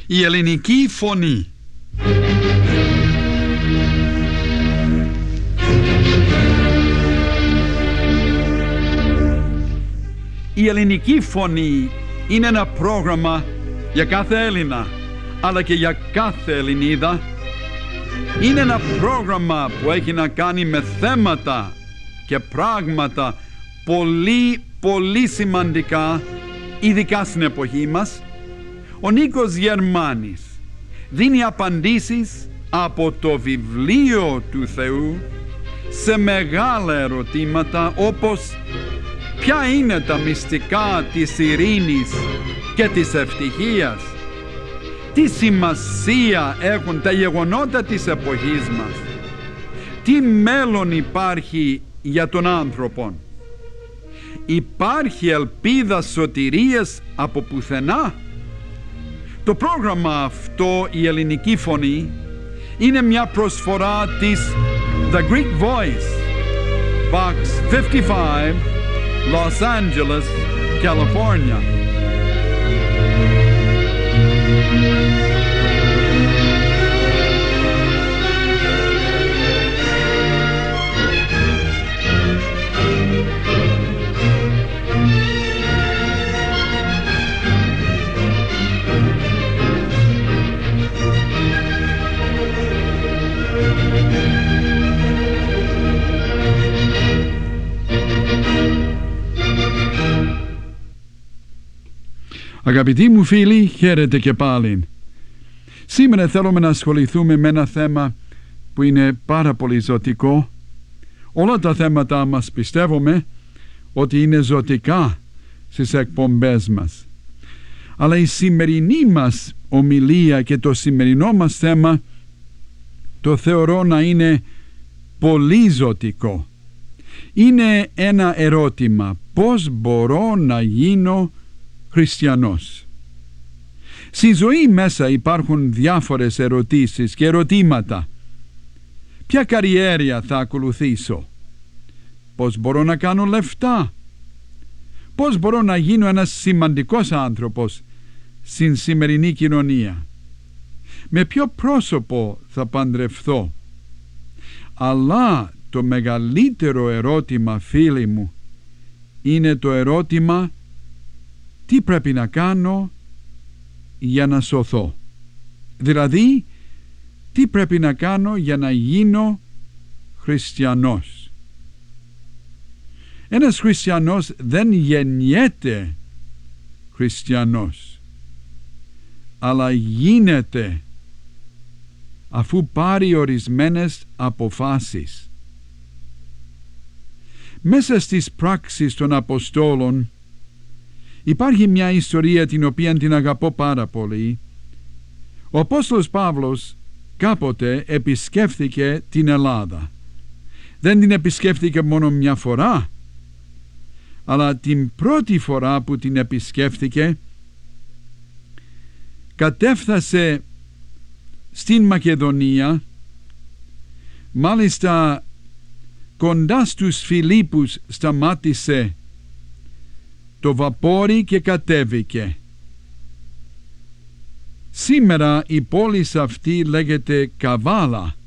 Η ελληνική φωνή. Η ελληνική φωνή είναι ένα πρόγραμμα για κάθε Έλληνα, αλλά και για κάθε Ελληνίδα. Είναι ένα πρόγραμμα που έχει να κάνει με θέματα και πράγματα πολύ σημαντικά, ειδικά στην εποχή μας. Ο Νίκος Γερμάνης δίνει απαντήσεις από το βιβλίο του Θεού σε μεγάλα ερωτήματα, όπως ποια είναι τα μυστικά της ειρήνης και της ευτυχίας, τι σημασία έχουν τα γεγονότα της εποχής μας, τι μέλλον υπάρχει για τον άνθρωπο, υπάρχει ελπίδα σωτηρίας από πουθενά. Το πρόγραμμα αυτό, η ελληνική φωνή, είναι μια προσφορά της The Greek Voice, Box 55, Los Angeles, California. Αγαπητοί μου φίλοι, χαίρετε και πάλι. Σήμερα θέλουμε να ασχοληθούμε με ένα θέμα που είναι πάρα πολύ ζωτικό. Όλα τα θέματα μας πιστεύουμε ότι είναι ζωτικά στις εκπομπές μας. Αλλά η σημερινή μας ομιλία και το σημερινό μας θέμα το θεωρώ να είναι πολύ ζωτικό. Είναι ένα ερώτημα: πώς μπορώ να γίνω χριστιανός? Στη ζωή μέσα υπάρχουν διάφορες ερωτήσεις και ερωτήματα. Ποια καριέρα θα ακολουθήσω? Πώς μπορώ να κάνω λεφτά? Πώς μπορώ να γίνω ένας σημαντικός άνθρωπος στην σημερινή κοινωνία? Με ποιο πρόσωπο θα παντρευθώ? Αλλά το μεγαλύτερο ερώτημα, φίλοι μου, είναι το ερώτημα: τι πρέπει να κάνω για να σωθώ? Δηλαδή, τι πρέπει να κάνω για να γίνω χριστιανός? Ένας χριστιανός δεν γεννιέται χριστιανός, αλλά γίνεται αφού πάρει ορισμένες αποφάσεις. Μέσα στις πράξεις των Αποστόλων υπάρχει μια ιστορία την οποία την αγαπώ πάρα πολύ. Ο Απόστολος Παύλος κάποτε επισκέφθηκε την Ελλάδα. Δεν την επισκέφθηκε μόνο μια φορά, αλλά την πρώτη φορά που την επισκέφθηκε κατέφθασε στην Μακεδονία, μάλιστα κοντά στους Φιλίππους σταμάτησε το βαπόρι και κατέβηκε. Σήμερα η πόλη αυτή λέγεται Καβάλα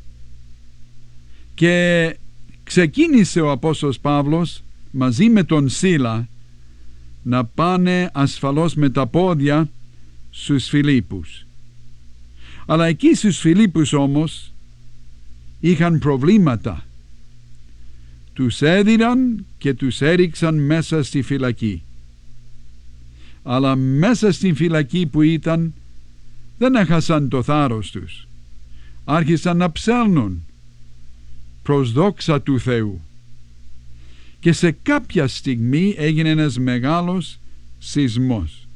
και ξεκίνησε ο Απόστολος Παύλος μαζί με τον Σίλα να πάνε ασφαλώς με τα πόδια στους Φιλίππους. Αλλά εκεί στους Φιλίππους όμως είχαν προβλήματα. Τους έδιραν και τους έριξαν μέσα στη φυλακή. Αλλά μέσα στην φυλακή που ήταν δεν έχασαν το θάρρος τους. Άρχισαν να ψέλνουν προς δόξα του Θεού. Και σε κάποια στιγμή έγινε ένας μεγάλος σεισμός.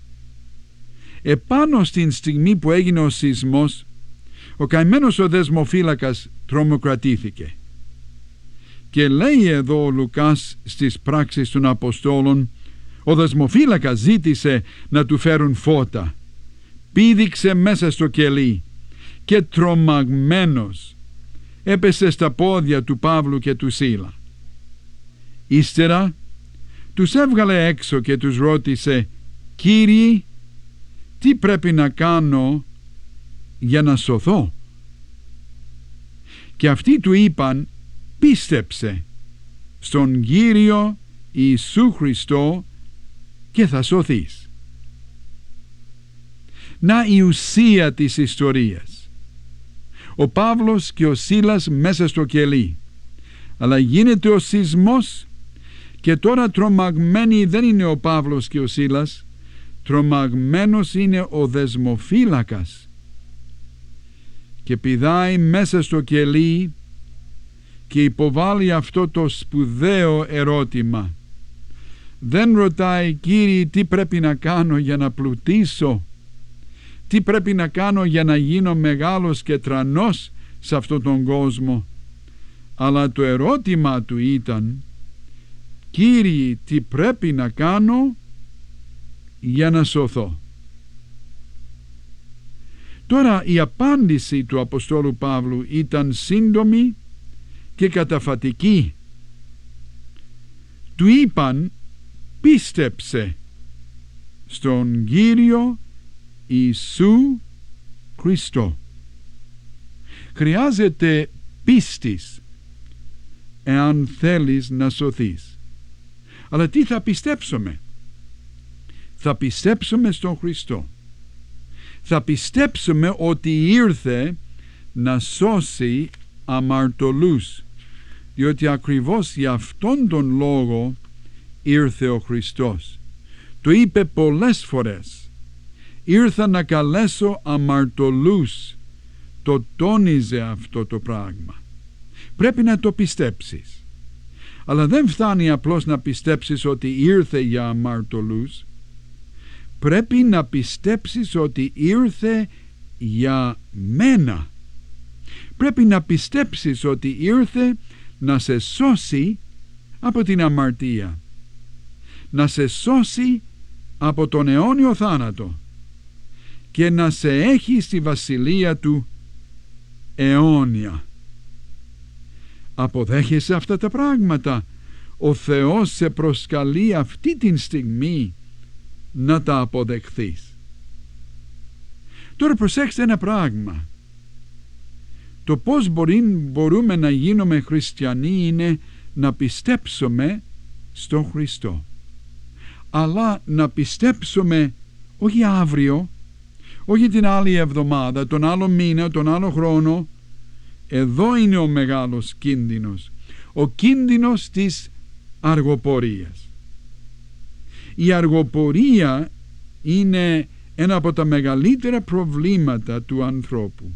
Επάνω στην στιγμή που έγινε ο σεισμός, ο καημένος ο δεσμοφύλακας τρομοκρατήθηκε. Και λέει εδώ ο Λουκάς στις πράξεις των Αποστόλων, ο δεσμοφύλακας ζήτησε να του φέρουν φώτα. Πήδηξε μέσα στο κελί και τρομαγμένος έπεσε στα πόδια του Παύλου και του Σίλα. Ύστερα τους έβγαλε έξω και τους ρώτησε: «Κύριοι, τι πρέπει να κάνω για να σωθώ. Και αυτοί του είπαν, πίστεψε στον Κύριο Ιησού Χριστό και θα σωθείς. Να η ουσία της ιστορίας. Ο Παύλος και ο Σίλας μέσα στο κελί, αλλά γίνεται ο σεισμός και τώρα τρομαγμένοι δεν είναι ο Παύλος και ο Σίλας, τρομαγμένος είναι ο δεσμοφύλακας και πηδάει μέσα στο κελί και υποβάλλει αυτό το σπουδαίο ερώτημα. Δεν ρωτάει, Κύριε, τι πρέπει να κάνω για να πλουτίσω, τι πρέπει να κάνω για να γίνω μεγάλος και τρανός σε αυτόν τον κόσμο, αλλά το ερώτημα του ήταν, Κύριε, τι πρέπει να κάνω για να σωθώ. Τώρα η απάντηση του Αποστόλου Παύλου ήταν σύντομη και καταφατική. Του είπαν, πίστεψε στον Κύριο Ιησού Χριστό. Χρειάζεται πίστης εάν θέλεις να σωθείς. Αλλά τι θα πιστέψουμε? Θα πιστέψουμε στον Χριστό. Θα πιστέψουμε ότι ήρθε να σώσει αμαρτωλούς, διότι ακριβώς για αυτόν τον λόγο ήρθε ο Χριστός. Το είπε πολλές φορές. Ήρθα να καλέσω αμαρτωλούς. Το τόνιζε αυτό το πράγμα. Πρέπει να το πιστέψεις. Αλλά δεν φτάνει απλώς να πιστέψεις ότι ήρθε για αμαρτωλούς. Πρέπει να πιστέψεις ότι ήρθε για μένα. Πρέπει να πιστέψεις ότι ήρθε να σε σώσει από την αμαρτία, να σε σώσει από τον αιώνιο θάνατο και να σε έχει στη βασιλεία του αιώνια. Αποδέχεσαι αυτά τα πράγματα? Ο Θεός σε προσκαλεί αυτή την στιγμή να τα αποδεχθείς. Τώρα προσέξτε ένα πράγμα. Το πώς μπορούμε να γίνουμε χριστιανοί είναι να πιστέψουμε στον Χριστό. Αλλά να πιστέψουμε όχι αύριο, όχι την άλλη εβδομάδα, τον άλλο μήνα, τον άλλο χρόνο. Εδώ είναι ο μεγάλος κίνδυνος. Ο κίνδυνος της αργοπορίας. Η αργοπορία είναι ένα από τα μεγαλύτερα προβλήματα του ανθρώπου.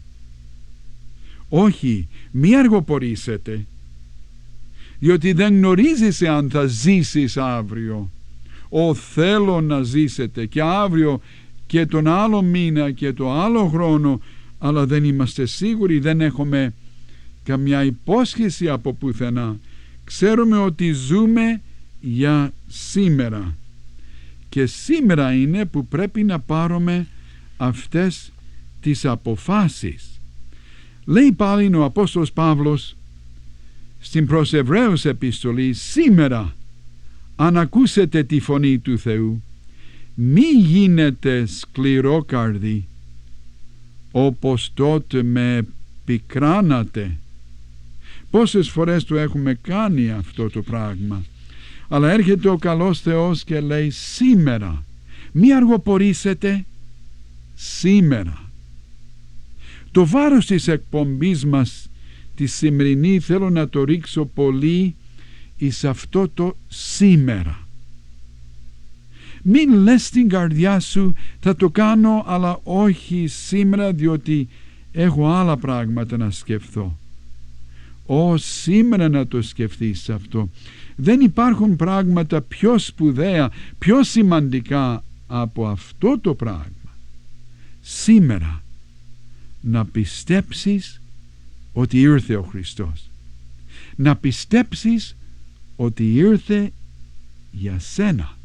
Όχι, μη αργοπορήσετε, διότι δεν γνωρίζεις αν θα ζήσεις αύριο. Θέλω να ζήσετε και αύριο και τον άλλο μήνα και το άλλο χρόνο, αλλά δεν είμαστε σίγουροι, δεν έχουμε καμιά υπόσχεση από πουθενά. Ξέρουμε ότι ζούμε για σήμερα και σήμερα είναι που πρέπει να πάρουμε αυτές τις αποφάσεις. Λέει πάλι ο Απόστολος Παύλος στην προς Εβραίους επιστολή, σήμερα αν ακούσετε τη φωνή του Θεού, μη γίνετε σκληρόκαρδοι όπως τότε με πικράνατε. Πόσες φορές το έχουμε κάνει αυτό το πράγμα. Αλλά έρχεται ο καλός Θεός και λέει, σήμερα μη αργοπορήσετε, σήμερα. Το βάρος της εκπομπής μας τη σημερινή θέλω να το ρίξω πολύ εις αυτό το σήμερα. Μην λες στην καρδιά σου, θα το κάνω αλλά όχι σήμερα διότι έχω άλλα πράγματα να σκεφτώ. Σήμερα να το σκεφτείς αυτό. Δεν υπάρχουν πράγματα πιο σπουδαία, πιο σημαντικά από αυτό το πράγμα. Σήμερα να πιστέψεις ότι ήρθε ο Χριστός. Να πιστέψεις ότι ήρθε για σένα.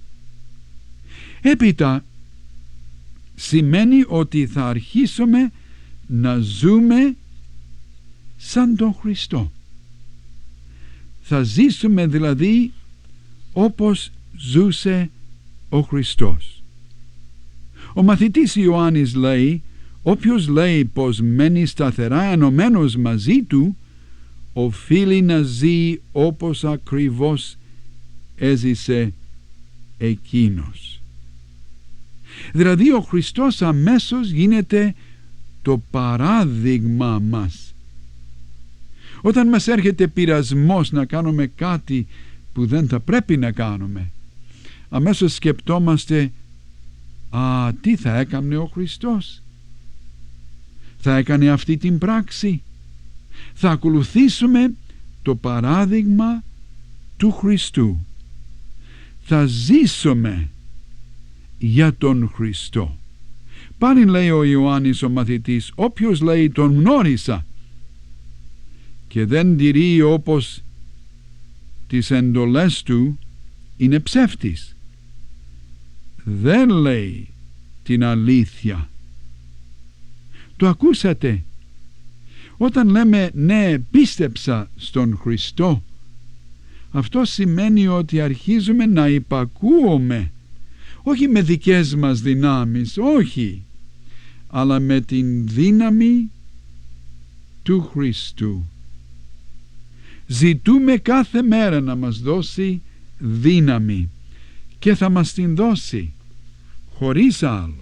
Έπειτα σημαίνει ότι θα αρχίσουμε να ζούμε σαν τον Χριστό. Θα ζήσουμε δηλαδή όπως ζούσε ο Χριστός. Ο μαθητής Ιωάννης λέει, όποιος λέει πως μένει σταθερά ενωμένος μαζί του, οφείλει να ζει όπως ακριβώς έζησε εκείνος. Δηλαδή ο Χριστός αμέσως γίνεται το παράδειγμα μας. Όταν μας έρχεται πειρασμός να κάνουμε κάτι που δεν θα πρέπει να κάνουμε, αμέσως σκεπτόμαστε, τι θα έκανε ο Χριστός? Θα έκανε αυτή την πράξη? Θα ακολουθήσουμε το παράδειγμα του Χριστού. Θα ζήσουμε για τον Χριστό. Πάλι λέει ο Ιωάννης ο μαθητής, όποιος λέει τον γνώρισα και δεν τηρεί όπως τις εντολές του, είναι ψεύτης. Δεν λέει την αλήθεια. Το ακούσατε? Όταν λέμε ναι, πίστεψα στον Χριστό, αυτό σημαίνει ότι αρχίζουμε να υπακούουμε, όχι με δικές μας δυνάμεις, όχι, αλλά με την δύναμη του Χριστού. Ζητούμε κάθε μέρα να μας δώσει δύναμη και θα μας την δώσει χωρίς άλλο.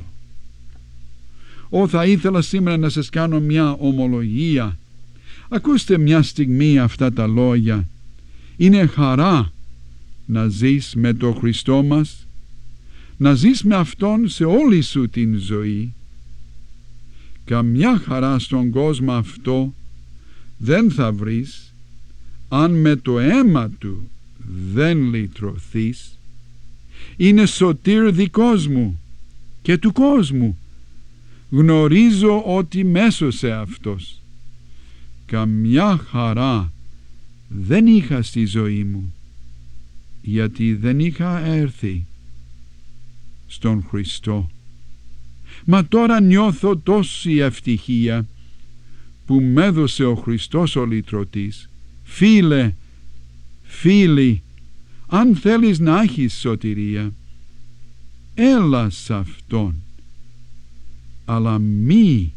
Θα ήθελα σήμερα να σας κάνω μια ομολογία. Ακούστε μια στιγμή αυτά τα λόγια. Είναι χαρά να ζεις με τον Χριστό μας, να ζεις με Αυτόν σε όλη σου την ζωή. Καμιά χαρά στον κόσμο αυτό δεν θα βρεις αν με το αίμα Του δεν λυτρωθείς. Είναι σωτήρ δικός μου και του κόσμου. Γνωρίζω ότι μέσωσε Αυτός. Καμιά χαρά δεν είχα στη ζωή μου, γιατί δεν είχα έρθει στον Χριστό. Μα τώρα νιώθω τόση ευτυχία που μ' έδωσε ο Χριστός ο λυτρωτής. Φίλοι, αν θέλεις να έχεις σωτηρία, έλα σ' Αυτόν, αλλά μη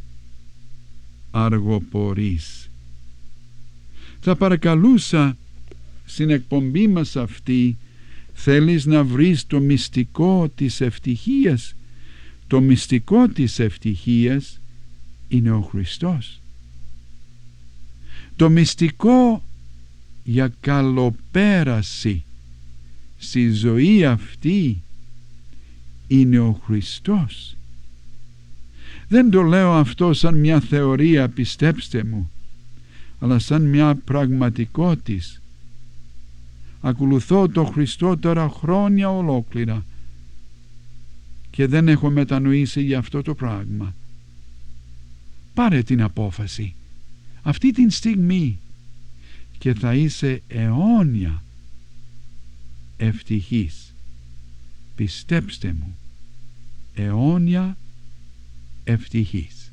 αργοπορείς. Θα παρακαλούσα στην εκπομπή μας αυτή, θέλεις να βρεις το μυστικό της ευτυχίας? Το μυστικό της ευτυχίας είναι ο Χριστός. Το μυστικό για καλοπέραση στη ζωή αυτή είναι ο Χριστός. Δεν το λέω αυτό σαν μια θεωρία, πιστέψτε μου, αλλά σαν μια πραγματικότητα. Ακολουθώ το Χριστό τώρα χρόνια ολόκληρα και δεν έχω μετανοήσει για αυτό το πράγμα. Πάρε την απόφαση αυτή την στιγμή και θα είσαι αιώνια ευτυχής. Πιστέψτε μου, αιώνια ευτυχής.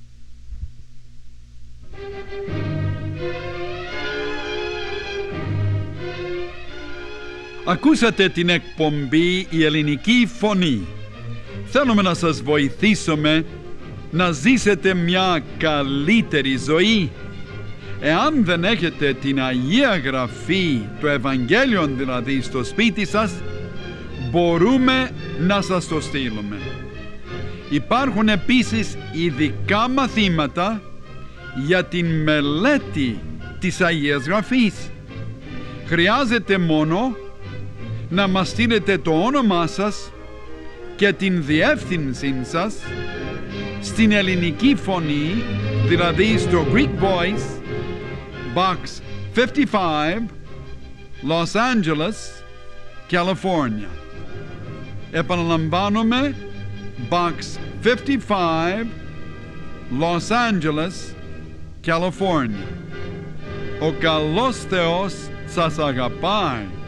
Ακούσατε την εκπομπή «Η Ελληνική Φωνή». Θέλουμε να σας βοηθήσουμε να ζήσετε μια καλύτερη ζωή. Εάν δεν έχετε την Αγία Γραφή, το Ευαγγέλιο δηλαδή, στο σπίτι σας, μπορούμε να σας το στείλουμε. Υπάρχουν επίσης ειδικά μαθήματα για την μελέτη της Αγίας Γραφής. Χρειάζεται μόνο να μας στείλετε το όνομά σας και την διεύθυνσή σας στην Ελληνική Φωνή, δηλαδή στο Greek Voice, Box 55, Los Angeles, California. Επαναλαμβάνομαι, Box 55, Los Angeles, California. Ο καλός Θεός σας αγαπάει.